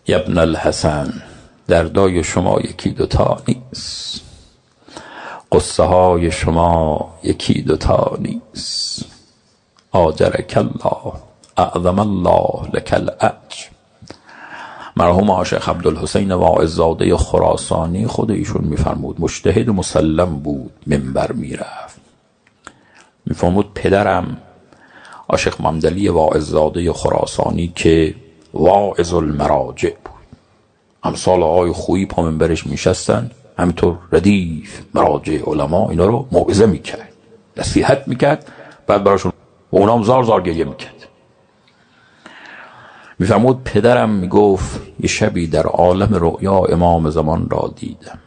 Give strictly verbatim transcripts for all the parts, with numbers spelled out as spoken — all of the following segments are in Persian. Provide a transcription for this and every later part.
ابن الحسن، دردای شما یکی دوتا نیست، قصه های شما یکی دوتا نیست. آجرک الله اعظم الله لک الاجر. مرحوم شیخ عبدالحسین واعظزاده خراسانی خود ایشون میفرمود، مجتهد مسلم بود، منبر میرفت، میفرمود پدرم شیخ محمدعلی واعظزاده خراسانی که واعظ المراجع بود، امثال آقای خویی پا منبرش میشستن، همینطور ردیف مراجع علما اینا رو موعظه میکرد، نصیحت میکرد، بعد براشون و اونام زار زار گریه میکرد. میفرمود پدرم میگفت یه شبی در عالم رؤیا امام زمان را دیدم.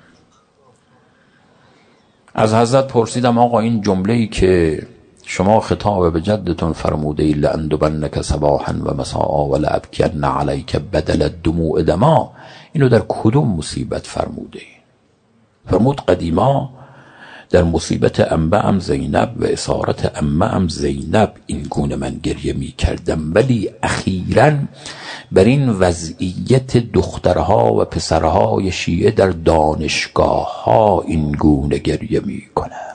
از حضرت پرسیدم آقا این جمله‌ای که شما خطاب به جدتون فرموده ای لأندبنک صباحا و مساء و لأبکین علیک بدل الدموع دما، اینو در کدوم مصیبت فرموده ای؟ فرمود قدیما در مصیبت انبعم زینب و اسارت امم زینب این گونه من گریه می کردم، ولی اخیراً بر این وضعیت دخترها و پسرهای شیعه در دانشگاه ها این گونه گریه می کنم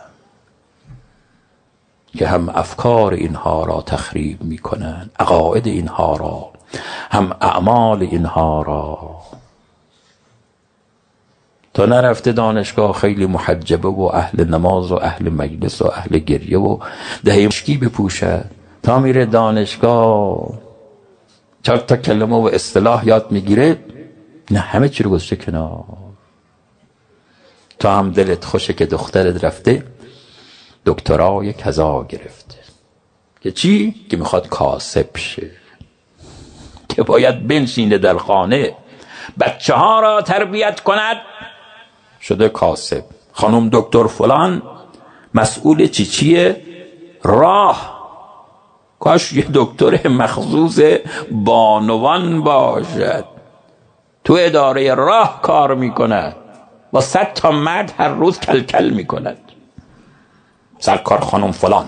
که هم افکار اینها را تخریب می کنند، عقاید اینها را، هم اعمال اینها را. تا نرفته دانشگاه خیلی محجبه و اهل نماز و اهل مجلس و اهل گریه و دهه مشکی بپوشد، تا میره دانشگاه چهار تا کلمه و اصطلاح یاد میگیره، نه همه چی رو گذاشته کنار. تا هم دلت خوشه که دخترت رفته دکترای کذا گرفته، که چی؟ که میخواد کاسب شه، که باید بنشینه در خانه بچه ها را تربیت کند، شده کاسب. خانم دکتر فلان مسئول چی چیه؟ راه. کاش یه دکتر مخصوص بانوان باشد، تو اداره راه کار میکند، با صد تا مرد هر روز کل کل میکند. سرکار خانم فلان.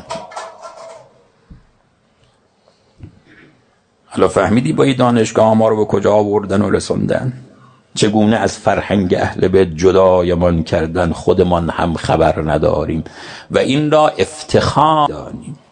حالا فهمیدی با این دانشگاه ما رو به کجا آوردن و رسوندن؟ چگونه از فرهنگ اهل بیت جدایمان کردن، خودمان هم خبر نداریم و این را افتخار دانیم.